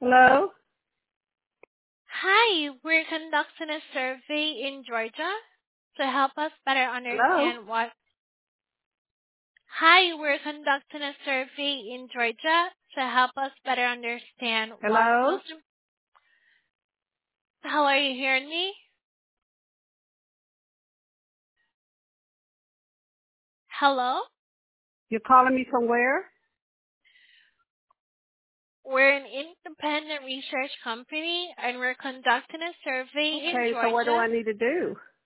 Hello? Hi, we're conducting a survey in Georgia to help us better Hello? understand what. Hi, we're conducting a survey in Georgia to help us better understand what's Hello? most. How are you hearing me? Hello? You're calling me from where? We're an independent research company and we're conducting a survey in Okay, so what do Georgia. I need to do?